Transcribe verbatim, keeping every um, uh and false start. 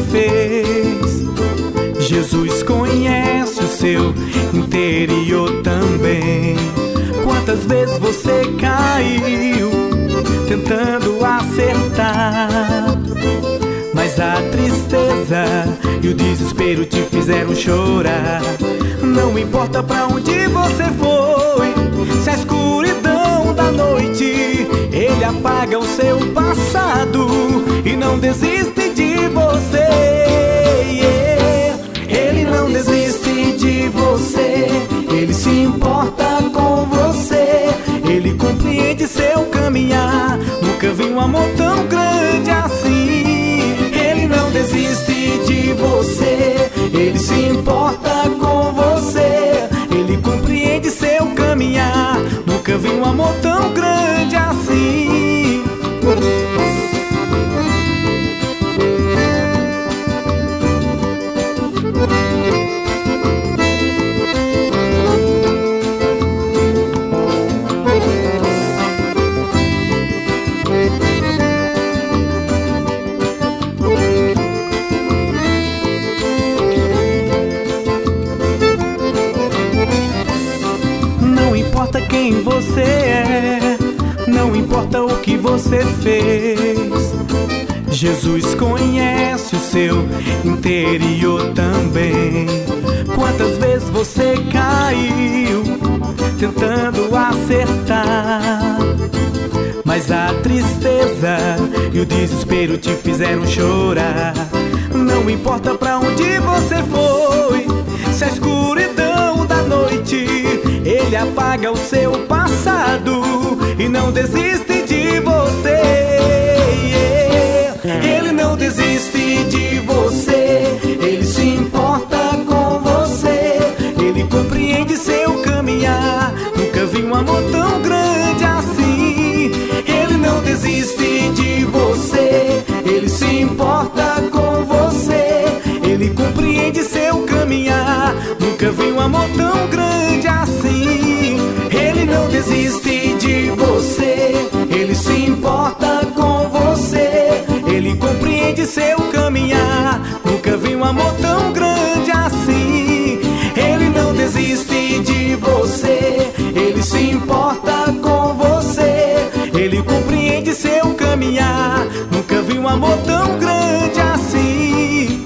fez. Jesus conhece o seu interior também. Quantas vezes você caiu tentando acertar, mas a tristeza e o desespero te fizeram chorar. Não importa pra onde você foi, se a escuridão da noite ele apaga o seu passado e não desiste de você. Yeah. Ele não desiste de você, ele se importa com você, ele compreende seu caminhar. Nunca vi um amor tão grande assim. Ele não desiste de você, ele se importa com você, ele compreende seu caminhar. Nunca vi um amor tão grande assim. Não importa quem você é, não importa o que você fez, Jesus conhece o seu interior também. Quantas vezes você caiu tentando acertar, mas a tristeza e o desespero te fizeram chorar. Não importa pra onde você foi, se a escuridão da noite ele apaga o seu passado e não desiste de você. Yeah. Ele não desiste de você, ele se importa com você, ele compreende seu caminhar. Nunca vi um amor tão grande assim. Ele não desiste de você, ele se importa com você, ele compreende seu caminhar. Nunca vi um amor tão grande assim. Ele não desiste de você, ele se importa com você, ele compreende seu caminhar. Nunca vi um amor tão grande assim. Ele não desiste de você, ele se importa com você, ele compreende seu caminhar. Nunca vi um amor tão grande assim.